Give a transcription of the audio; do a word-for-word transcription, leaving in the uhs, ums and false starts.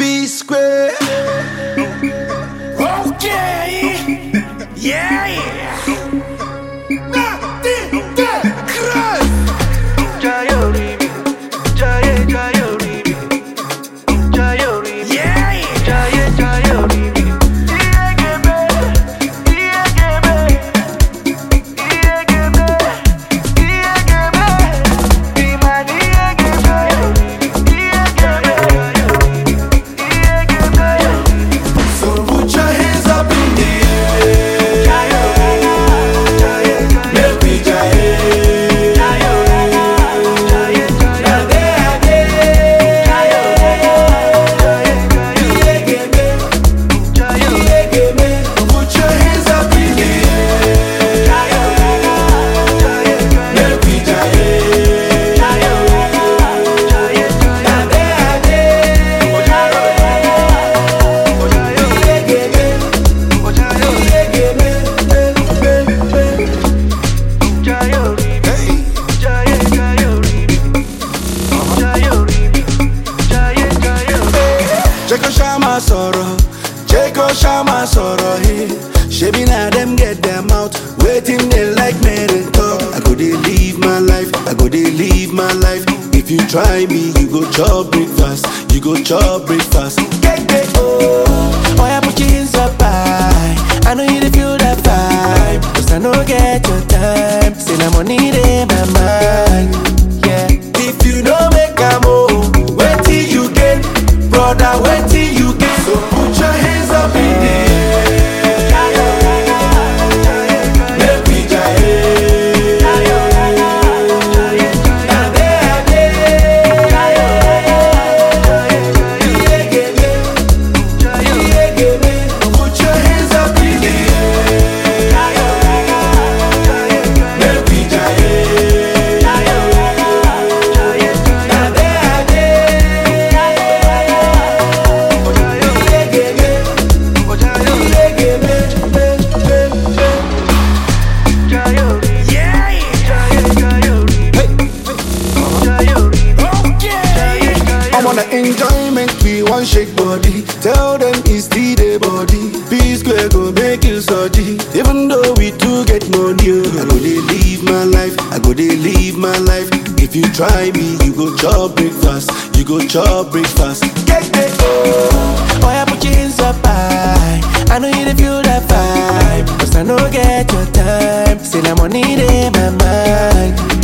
P Square. Okay. Yeah, yeah. Nah, di, da, cross. Jayo Rimi, Jaye Jayo Rimi, Jayo Rimi, Yeah, yeah. Jaye Jayo Rimi. Iyegebe, iyegebe, iyegebe, iyegebe. Imani iyegebe, iyegebe, iyegebe. So put your hands up in the air. Jayo, Jaye, Make we jaye. Jayo, Jaye, Na Jayo. de ade. Iyegebe, iyegebe. Put your hands up in the air. Make we jaye. Na de ade. Iyegebe, iyegebe. Hey. Check Shama Soro, check Shama Soro, hey. Shebi na them get them out, waiting they like me to talk. I go dey live my life, I go dey live my life. If you try me, you go chop breakfast, you go chop breakfast. Get get oh, Boy, I put your hands up high. I know you dey feel that vibe. Cause I know get your time. Say na money in my mind. Yeah. if you no make a move, wait till you get, brother, wait till you get. So put your hands up in the air. Make we jaye. Na de ade. Iyegebe, iyegebe. Put your hands up in the air. Make we jaye. Na de ade. Iyegebe, iyegebe. Yeah, yeah. Okay. I'm on an enjoyment, we want shake body. Tell them it's the day body. P Square go make you surgery. Even though we do get money, oh. I go dey live my life, I go dey live my life. If you try me, you go chop breakfast, you go chop breakfast. Get get oh. Boy, I put your hands up high. I know you dey feel that vibe. Cause I know get your time. Say na money in my mind.